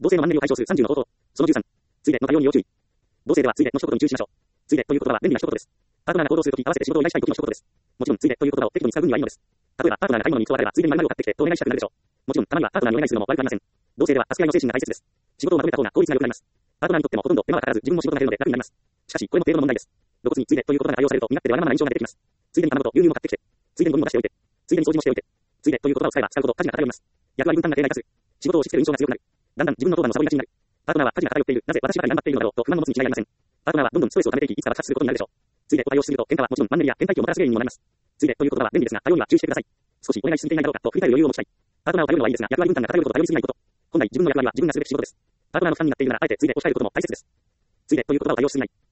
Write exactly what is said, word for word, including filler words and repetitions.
同性のマンネリを解消するさんじゅうの方法。そのじゅうさん。ついでの多様に要注意。同性ではついでの一言に注意しましょう。ついでという言葉は便利な一言です。パートナーが行動するとき合わせて仕事を依頼したいときの一言です。もちろんついでという言葉を適度に使う分にはいいのです。例えばパートナーが買い物に行くとあればついでに〇〇を買ってきてとお願いしたくなるでしょう。もちろんたまにはパートナーにお願いするのも悪くありません。同性では助け合いの精神が大切です。仕事をまとめた方が効率が良くなります。パートナーにとってもほとんど手間がかからず自分も仕事が減るので楽になります。しかしこれも程度の問題です。露骨についでという言葉が愛用されると身勝手でわがままな印象が出てきます。ついでに卵と牛乳を買ってきて、ついでにゴミも出しておいて、ついでに掃除もしておいて、ついでという言葉を使えば使うほど家事が偏ります。役割分担が停滞化する。仕事を押し付ける印象が強くなる。だんだん自分の当番のサボりがちになる。パートナーは家事が偏っている。なぜ私ばかり頑張っているのだろうと不満を持つに違いありません。パートナーはどんどんストレスを溜めていき、いつか爆発することになるでしょう。ついでと対応しすぎると喧嘩はもちろんマンネリや倦怠期をもたらす原因にもなります。ついでという言葉は便利ですが、対応には注意してください。少しお願いしすぎていないだろうかと振り返る余裕を持ちたい。パートナーを頼るのはいいですが、役割分担が偏ることと頼りすぎないこと。本来自分の役割は自分がするべき仕事です。パートナーの負担になっているならあえてついでと控えることも大切です。ついでという言葉を対応しすぎない。